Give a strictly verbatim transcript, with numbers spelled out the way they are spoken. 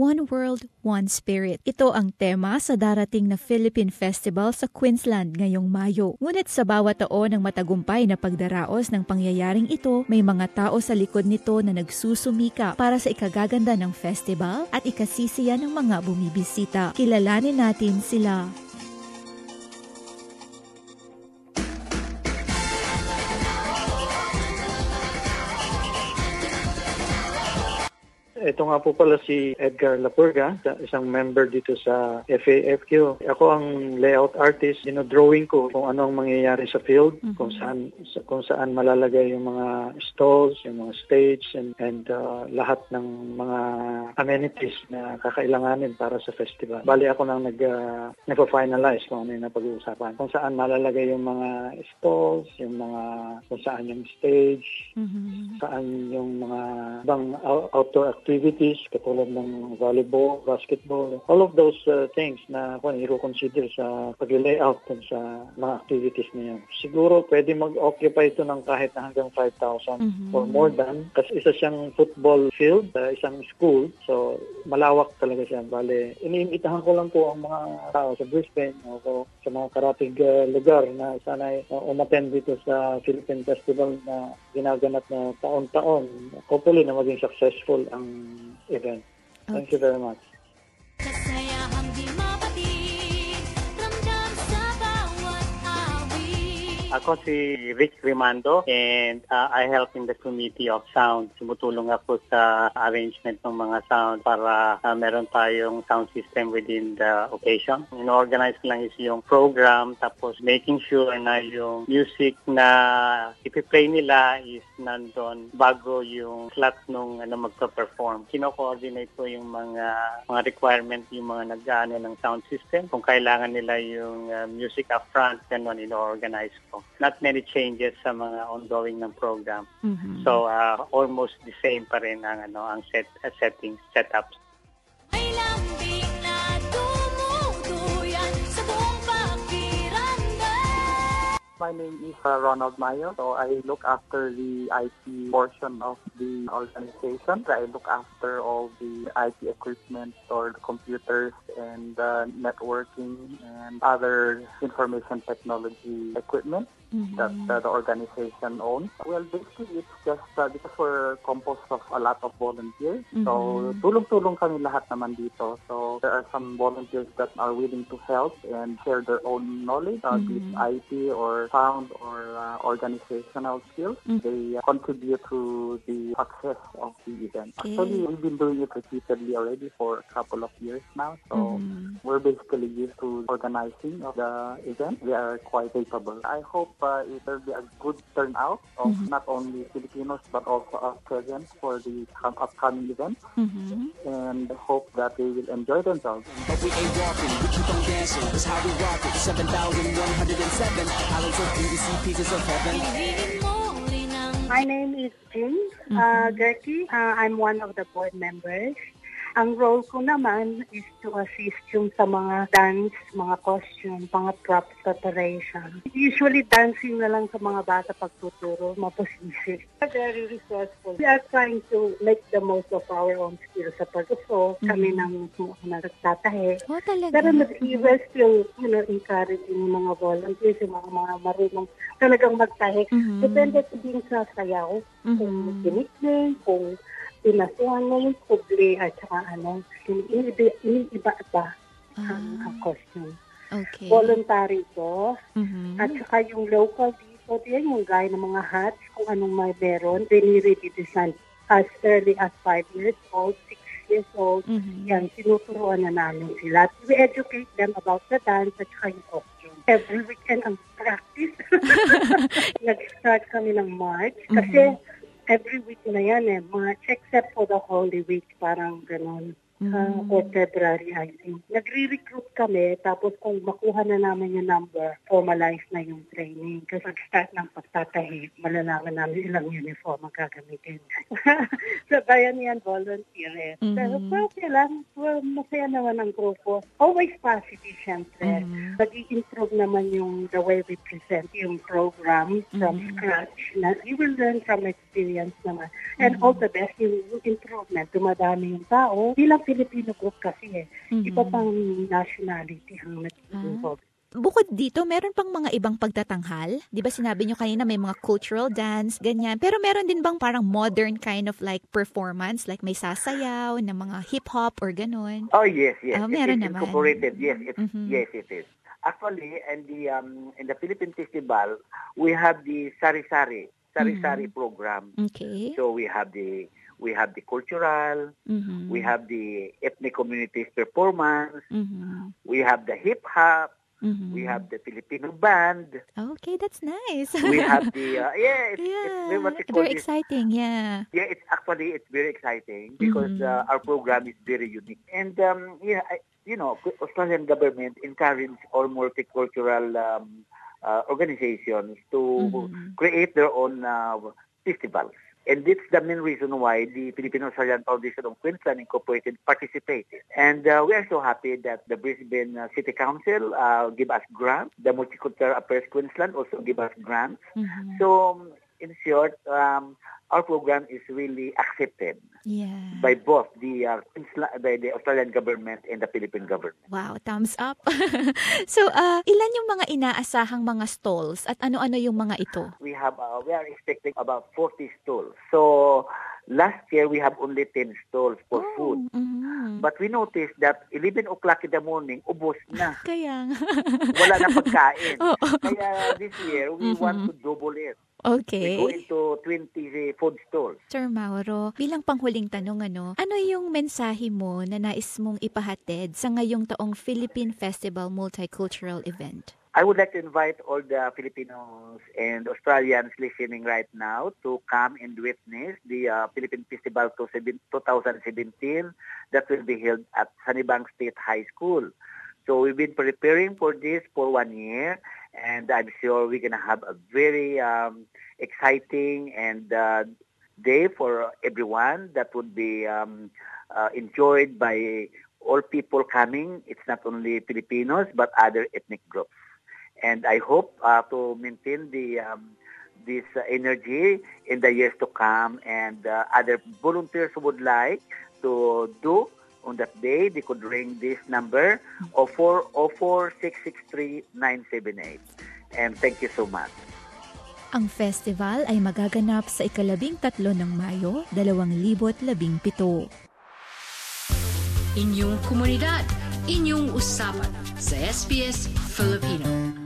One World, One Spirit. Ito ang tema sa darating na Philippine Festival sa Queensland ngayong Mayo. Ngunit sa bawat taon ng matagumpay na pagdaraos ng pangyayaring ito, may mga tao sa likod nito na nagsusumika para sa ikagaganda ng festival at ikasisiya ng mga bumibisita. Kilalanin natin sila. Ito nga po pala si Edgar Lapurga, isang member dito sa F A F Q. Ako ang layout artist. Dino-drawing ko kung ano ang mangyayari sa field, mm-hmm. kung saan kung saan malalagay yung mga stalls, yung mga stage, and, and uh, lahat ng mga amenities na kakailanganin para sa festival. Bali ako nang nag, uh, nag-finalize kung ano yung napag-uusapan. Kung saan malalagay yung mga stalls, yung mga kung saan yung stage, mm-hmm. saan yung mga bang outdoor activities, activities katulad ng volleyball, basketball, all of those uh, things na kung i-consider sa pag-layout sa mga activities na yan. Siguro pwede mag-occupy ito ng kahit na hanggang five thousand mm-hmm. or more than. Kasi isa siyang football field, uh, isang school. So malawak talaga siya. Bale, iniimbitahan ko lang po ang mga tao sa Brisbane o sa mga karatig uh, lugar na sana uh, umattend dito sa Philippine Festival na ginaganap na taon-taon. Hopefully na maging successful ang event. Thank okay. you very much. Ako si Rick Rimando and uh, I help in the Committee of Sound. Tumutulong ako sa arrangement ng mga sound para uh, meron tayong sound system within the occasion. In-organize lang is yung program, tapos making sure na yung music na ipiplay nila is nandun bago yung slot nung ano, magpa-perform. Kino-coordinate ko yung mga mga requirement, yung mga nag-ano ng sound system. Kung kailangan nila yung uh, music up front, ganun ino-organize ko. Not many changes sa mga ongoing ng program. Mm-hmm. So uh, almost the same pa rin ang ano ang set uh, settings, setups. My name is uh, Ronald Mayo. So I look after the I T portion of the organization. I look after all the I T equipment or the computers and uh, networking and other information technology equipment mm-hmm. that uh, the organization owns. Well, basically it's just uh, because we're composed of a lot of volunteers. Mm-hmm. So tulong-tulong kami lahat naman dito. So there are some volunteers that are willing to help and share their own knowledge, uh, mm-hmm. be it I T or sound or uh, organizational skills. Mm-hmm. They uh, contribute to the success of the event. Okay. Actually, we've been doing it repeatedly already for a couple of years now. So mm-hmm. we're basically used to organizing of the event. We are quite capable. I hope uh, it will be a good turnout of mm-hmm. not only Filipinos but also Australians for the upcoming event. Mm-hmm. And hope that they will enjoy themselves. But we ain't walking, we keep on dancing. That's how we rock it. seven thousand one hundred seven islands of beauty, pieces of heaven. My name is Jane mm-hmm. uh, Gertie. Uh, I'm one of the board members. Ang role ko naman is to assist yung sa mga dance, mga costume, mga props preparation. Usually dancing na lang sa mga bata pagtuturo, mapasisi. Very resourceful. We are trying to make the most of our own skills sa pagtuso. Mm-hmm. Kami nang nagtatahe. Oh, talaga? Pero we're still, you know, encouraging yung mga volunteers, yung mga, mga marunong talagang magtahe. Mm-hmm. Depende din sa sayaw. Mm-hmm. Kung kinikling, kung pinasuhan mo yung kubli at saka ano, iniiba ba ang, ang costume. Okay. Voluntary to. Mm-hmm. At saka yung local dito, din yung gaya ng mga hats, kung anong may meron, dinire-design as early as five years old, six years old. Mm-hmm. Yan, tinuturuan na namin sila. We educate them about the dance at saka yung costume. Every weekend ang practice. Nag-start kami ng March kasi mm-hmm. every week na yan eh, March, except for the Holy Week, parang gano'n. Uh, or February, I think. Nagre-recruit kami, tapos kung makuha na namin yung number, formalize na yung training. Kasi pag-start ng pagtatahi, malalaman namin ilang uniform ang gagamitin. So, bayan yan, volunteer eh. Mm-hmm. Pero okay lang, well, masaya naman ang grupo. Always positive, syempre. Mm-hmm. Nag-i-improve naman yung the way we present yung program from mm-hmm. scratch. Na you will learn from experience naman. And mm-hmm. all the best, yung improvement, dumadami yung tao. Bilang Filipino group kasi eh. Mhm. Iba pang nationality ang nag-involve. Bukod dito, meron pang mga ibang pagtatanghal? Di ba sinabi nyo kanina may mga cultural dance, ganyan. Pero meron din bang parang modern kind of like performance? Like may sasayaw na mga hip-hop or ganun? Oh, yes, yes. Oh, it meron is naman. incorporated. Yes, it, Mhm. yes, it is. Actually, in the um, in the Philippine Festival, we have the sari-sari, sari-sari program. Okay. So we have the we have the cultural, Mhm. we have the ethnic communities performance, Mhm. we have the hip hop, Mhm. we have the Filipino band, Okay, that's nice. we have the uh, yeah, it's, yeah, it's very what we call very this. exciting, yeah. Yeah, it's actually it's very exciting because Mhm. uh, our program is very unique. And um, yeah, I, you know, Australian government encourage all multicultural um, uh, organizations to Mhm. create their own uh, festivals. And that's the main reason why the Filipino-Australian Foundation of Queensland Incorporated participated. And uh, we are so happy that the Brisbane uh, City Council uh, give us grants. The Multicultural Affairs Queensland also give us grants. Mhm. So, in short, um, our program is really accepted Yeah. by both the uh, Queensland, by the Australian government and the Philippine government. Wow, thumbs up. So, uh, ilan yung mga inaasahang mga stalls at ano-ano yung mga ito? We have uh, we are expecting about forty stalls. So last year we have only ten stalls for food. Mhm. But we noticed that eleven o'clock in the morning, ubos na. Kaya nga. Wala na pagkain. Oo. Kaya this year, we Mhm. want to double it. Okay. We go into twenty food stalls. Sir Mauro, bilang panghuling tanong, ano, ano yung mensahe mo na nais mong ipahatid sa ngayong taong Philippine Festival Multicultural Event? I would like to invite all the Filipinos and Australians listening right now to come and witness the uh, Philippine Festival twenty seventeen that will be held at Sanibang State High School. So we've been preparing for this for one year, and I'm sure we're going to have a very um, exciting and uh, day for everyone that would be um, uh, enjoyed by all people coming. It's not only Filipinos, but other ethnic groups. And I hope uh, to maintain the um, this uh, energy in the years to come. And uh, other volunteers who would like to do on that day, they could ring this number zero four zero four six six three nine seven eight. And thank you so much. Ang festival ay magaganap sa ikalabing tatlo ng Mayo, dalawang libot labing pito. Inyong komunidad, inyong usapan sa S B S Filipino.